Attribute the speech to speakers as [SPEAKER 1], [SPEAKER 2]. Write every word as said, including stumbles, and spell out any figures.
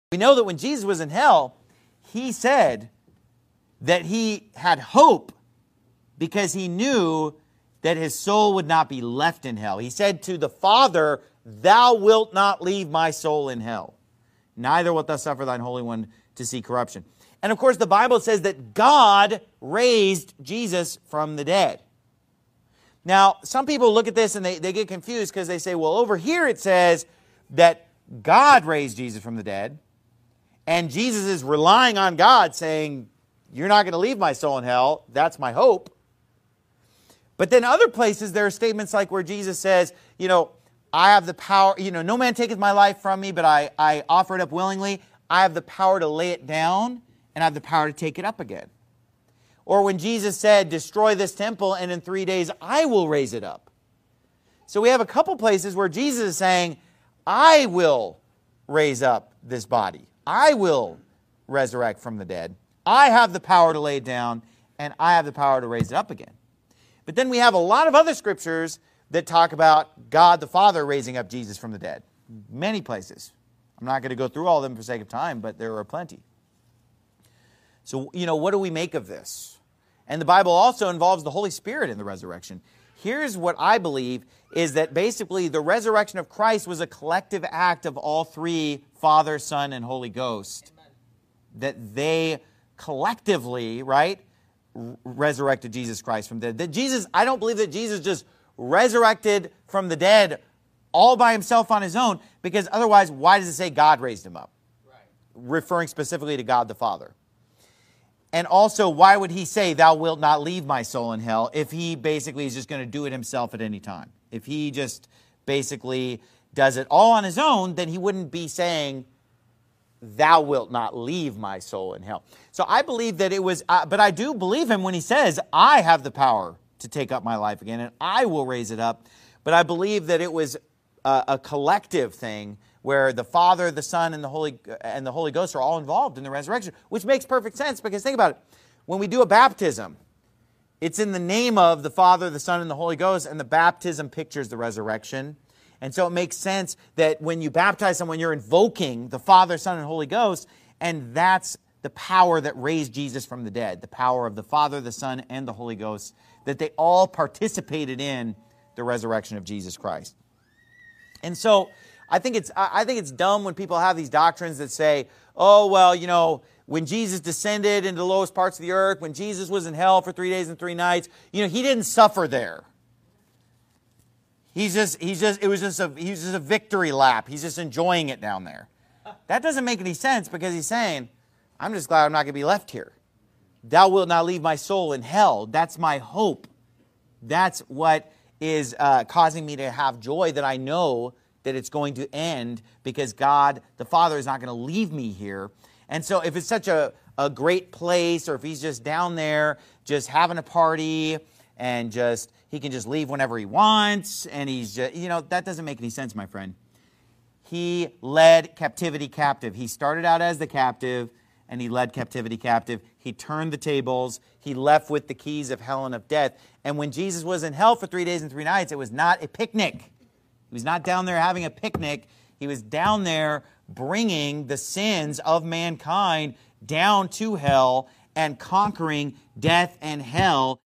[SPEAKER 1] We know that when Jesus was in hell, he said that he had hope because he knew that his soul would not be left in hell. He said to the Father, "Thou wilt not leave my soul in hell. Neither wilt thou suffer thine Holy One to see corruption." And of course, the Bible says that God raised Jesus from the dead. Now, some people look at this and they, they get confused because they say, well, over here it says that God raised Jesus from the dead. And Jesus is relying on God saying, you're not going to leave my soul in hell. That's my hope. But then other places there are statements like where Jesus says, you know, I have the power, you know, no man taketh my life from me, but I, I offer it up willingly. I have the power to lay it down and I have the power to take it up again. Or when Jesus said, destroy this temple and in three days I will raise it up. So we have a couple places where Jesus is saying, I will raise up this body. I will resurrect from the dead. I have the power to lay it down, and I have the power to raise it up again. But then we have a lot of other scriptures that talk about God the Father raising up Jesus from the dead. Many places. I'm not going to go through all of them for sake of time, but there are plenty. So, you know, what do we make of this? And the Bible also involves the Holy Spirit in the resurrection. Here's what I believe is that basically the resurrection of Christ was a collective act of all three, Father, Son, and Holy Ghost. Amen. That they collectively, right, resurrected Jesus Christ from the dead. That Jesus, I don't believe that Jesus just resurrected from the dead all by himself on his own, because otherwise, why does it say God raised him up? Right. Referring specifically to God the Father. And also, why would he say, thou wilt not leave my soul in hell, if he basically is just going to do it himself at any time? If he just basically does it all on his own, then he wouldn't be saying, thou wilt not leave my soul in hell. So I believe that it was, uh, but I do believe him when he says, I have the power to take up my life again, and I will raise it up. But I believe that it was a, a collective thing where the Father, the Son, and the Holy and the Holy Ghost are all involved in the resurrection, which makes perfect sense, because think about it. When we do a baptism, it's in the name of the Father, the Son, and the Holy Ghost, and the baptism pictures the resurrection. And so it makes sense that when you baptize someone, you're invoking the Father, Son, and Holy Ghost, and that's the power that raised Jesus from the dead, the power of the Father, the Son, and the Holy Ghost, that they all participated in the resurrection of Jesus Christ. And so I think it's I think it's dumb when people have these doctrines that say, oh, well, you know, when Jesus descended into the lowest parts of the earth, when Jesus was in hell for three days and three nights, you know, he didn't suffer there. He's just, he's just, it was just a, he was just a victory lap. He's just enjoying it down there. That doesn't make any sense, because he's saying, I'm just glad I'm not going to be left here. Thou wilt not leave my soul in hell. That's my hope. That's what is uh, causing me to have joy, that I know that it's going to end, because God, the Father, is not going to leave me here. And so if it's such a, a great place, or if he's just down there just having a party and just he can just leave whenever he wants, and he's just, you know, that doesn't make any sense, my friend. He led captivity captive. He started out as the captive, and he led captivity captive. He turned the tables. He left with the keys of hell and of death. And when Jesus was in hell for three days and three nights, it was not a picnic. He was not down there having a picnic. He was down there bringing the sins of mankind down to hell and conquering death and hell.